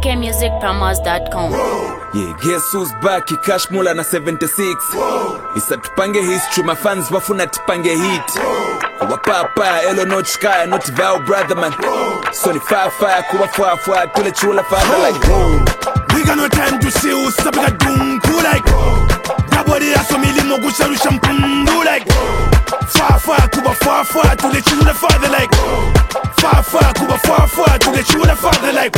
ckmusicpromos.com. Yeah, guess who's back? Cash Mula na 76. Isa tupange history, my fans wafuna tupange hit. Wapapa, elo no chikaya, not vow brother man. So ni fire, kuwa fire, tule chula father like we got no time to see who's up like doom, cool like nobody has a million more good solution, like fire, kuba fire, tule chula father like fire, kuba fire, tule chula father like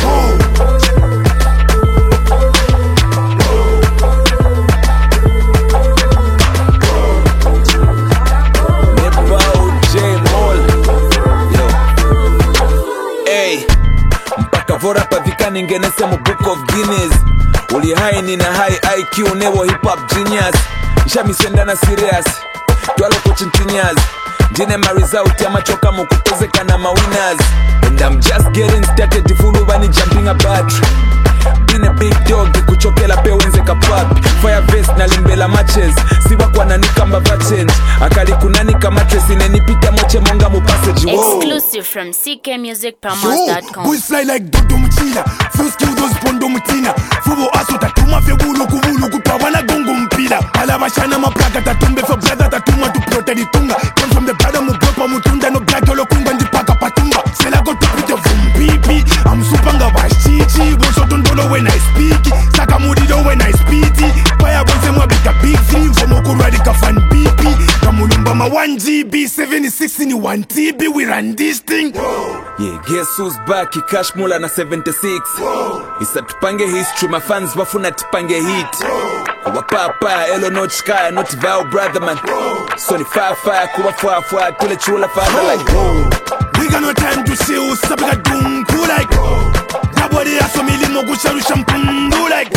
Vora pavikani ngenese mu book of Guinness. Uli high ni na high IQ nevo hip hop genius. Isha misendana serious twalo kuchinchinyas. Jine maresult ya machoka mukupozeka na mawinners. And I'm just getting started ifulu bani jumping a battery. Been a big dog kuchokela pe wenze kapap. Fire vest na limbela matches. Siwa kwa nanika mba change. Akali kunanika mattress inenipita moche monga mu passage. Exclusive from ckmusicpromos.com. Boys fly like Dodo Mchina. First kill those Pondo Mchina. Fubo aso tatuma fe kuvulu kutawana gongo mpila. Alabashana maplaka tatumbe for brother tatuma to protect the tunga. Come from the brother mugopa mutunda no black yolo kunga ndipaka patumba. Sela go to put the vumbipi. I'm supanga washichi. Gonso tondolo when I speak. Saka mudido when I speak. Paya bonse mwa bika big thing. Fomo kuradika fan BP. Kamulumba ma 1GB. 76 in 1TB. We run this thing. Yeah, guess who's back? Cash Mula na 76. Isa tupange history, my fans wafuna tupange hit. Wapapa, elo no chikaya, not vow brother man. So ni fire, kuwa fire, tule chula father like we got no time to see who's up like doom, cool like nobody has a million more good solution, like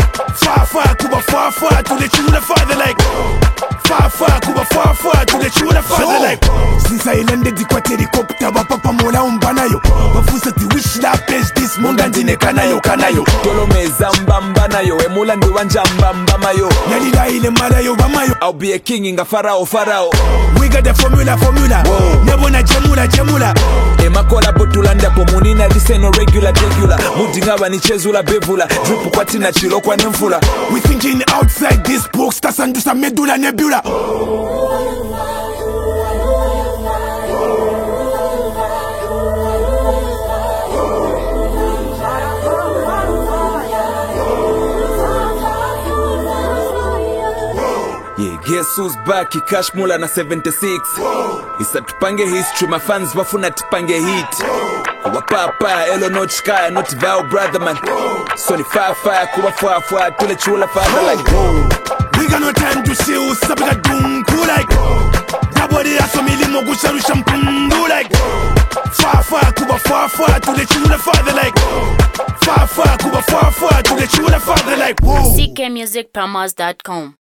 fire, kuba fire, tule chula father like fire, kuba fire, tule chula father like since I landed the helicopter, papa mola umbanayo bafusa ti wish la page this monga ndine kanayo tolo mezamba mbanayo emula ndi wanjamba mbamayo yalila ile malayo bamayo I'll be a king inga farao we got the formula nebo na jemula emakola botulanda pomunina diseno regular mudinga banichezula bevula drip kwati na chilo kwa nemfula we thinking outside this box tasandusa medula nebula yeah, guess who's back? Cash Mula na 76. Isa tupange history, my fans wafuna tupange hit. Wapapa, elo no chikaya, not vow brother man. So ni fire, kuwa fire, tule chula father like we got no time to see who's up like doom, cool like nobody has a million more good solution, like fire, kuba fire, tule chula father like fire, kuba fire, tule chula father like ckmusicpromos.com.